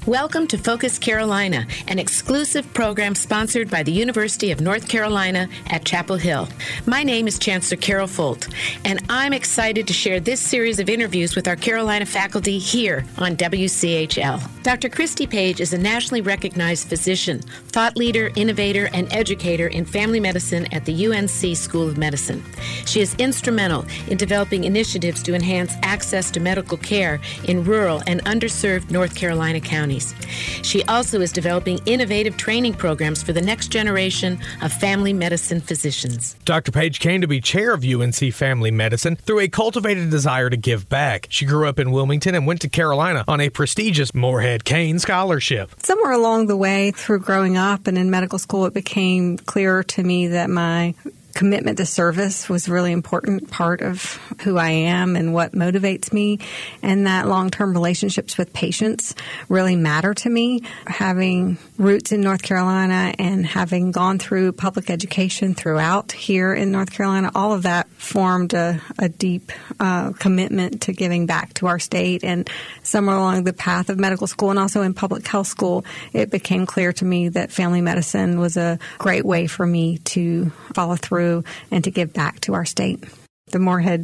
Welcome to Focus Carolina, an exclusive program sponsored by the University of North Carolina at Chapel Hill. My name is Chancellor Carol Folt, and I'm excited to share this series of interviews with our Carolina faculty here on WCHL. Dr. Christy Page is a nationally recognized physician, thought leader, innovator, and educator in family medicine at the UNC School of Medicine. She is instrumental in developing initiatives to enhance access to medical care in rural and underserved North Carolina counties. She also is developing innovative training programs for the next generation of family medicine physicians. Dr. Page came to be chair of UNC Family Medicine through a cultivated desire to give back. She grew up in Wilmington and went to Carolina on a prestigious Morehead-Cain scholarship. Somewhere along the way through growing up and in medical school, it became clear to me that my commitment to service was a really important part of who I am and what motivates me, and that long-term relationships with patients really matter to me. Having roots in North Carolina and having gone through public education throughout here in North Carolina, all of that formed a deep commitment to giving back to our state. And somewhere along the path of medical school and also in public health school, it became clear to me that family medicine was a great way for me to follow through and to give back to our state. The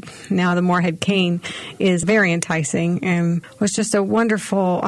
Morehead-Cain is very enticing and was just a wonderful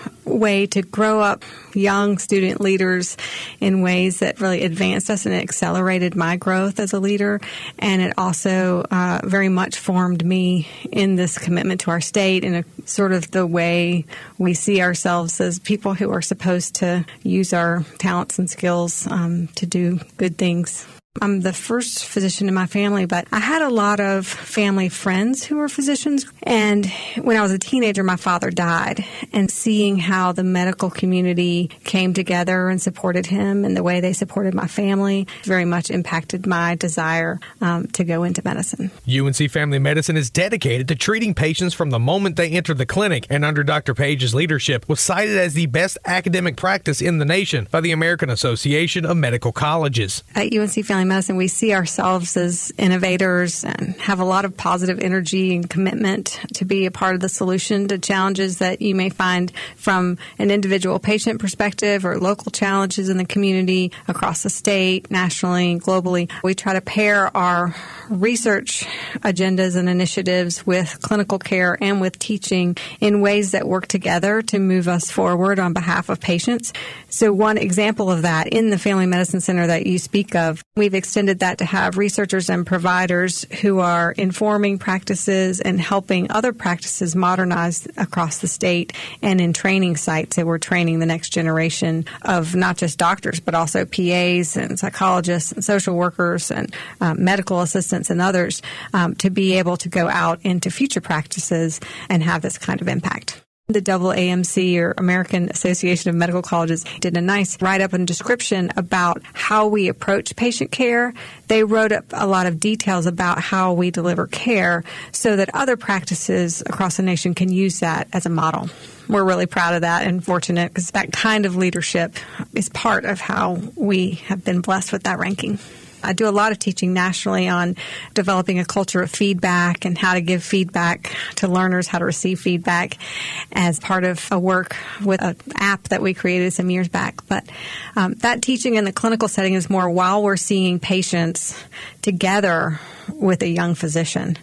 way to grow up young student leaders in ways that really advanced us and accelerated my growth as a leader. And it also very much formed me in this commitment to our state and sort of the way we see ourselves as people who are supposed to use our talents and skills to do good things. I'm the first physician in my family, but I had a lot of family friends who were physicians. And when I was a teenager, my father died. And seeing how the medical community came together and supported him and the way they supported my family very much impacted my desire to go into medicine. UNC Family Medicine is dedicated to treating patients from the moment they enter the clinic, and under Dr. Page's leadership was cited as the best academic practice in the nation by the American Association of Medical Colleges. At UNC Family Medicine, we see ourselves as innovators and have a lot of positive energy and commitment to be a part of the solution to challenges that you may find from an individual patient perspective or local challenges in the community across the state, nationally, globally. We try to pair our research agendas and initiatives with clinical care and with teaching in ways that work together to move us forward on behalf of patients. So one example of that in the Family Medicine Center that you speak of, we've extended that to have researchers and providers who are informing practices and helping other practices modernize across the state, and in training sites that we're training the next generation of not just doctors, but also PAs and psychologists and social workers and medical assistants and others to be able to go out into future practices and have this kind of impact. The AAMC, or American Association of Medical Colleges, did a nice write-up and description about how we approach patient care. They wrote up a lot of details about how we deliver care so that other practices across the nation can use that as a model. We're really proud of that and fortunate because that kind of leadership is part of how we have been blessed with that ranking. I do a lot of teaching nationally on developing a culture of feedback and how to give feedback to learners, how to receive feedback as part of a work with an app that we created some years back. But that teaching in the clinical setting is more while we're seeing patients together with a young physician.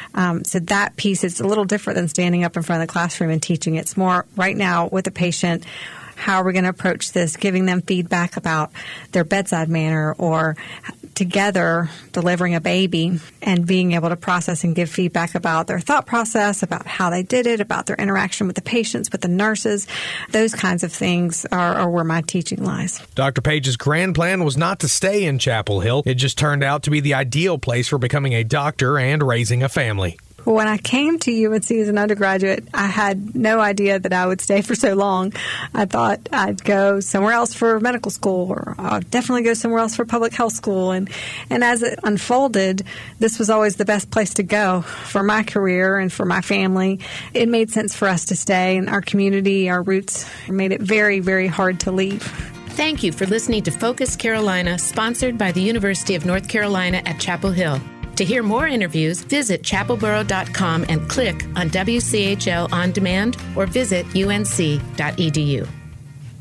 So that piece is a little different than standing up in front of the classroom and teaching. It's more right now with the patient. How are we going to approach this, giving them feedback about their bedside manner or together delivering a baby and being able to process and give feedback about their thought process, about how they did it, about their interaction with the patients, with the nurses. Those kinds of things are where my teaching lies. Dr. Page's grand plan was not to stay in Chapel Hill. It just turned out to be the ideal place for becoming a doctor and raising a family. When I came to UNC as an undergraduate, I had no idea that I would stay for so long. I thought I'd go somewhere else for medical school, or I'd definitely go somewhere else for public health school. And as it unfolded, this was always the best place to go for my career and for my family. It made sense for us to stay, and our community, our roots, made it very, very hard to leave. Thank you for listening to Focus Carolina, sponsored by the University of North Carolina at Chapel Hill. To hear more interviews, visit chapelboro.com and click on WCHL On Demand or visit unc.edu.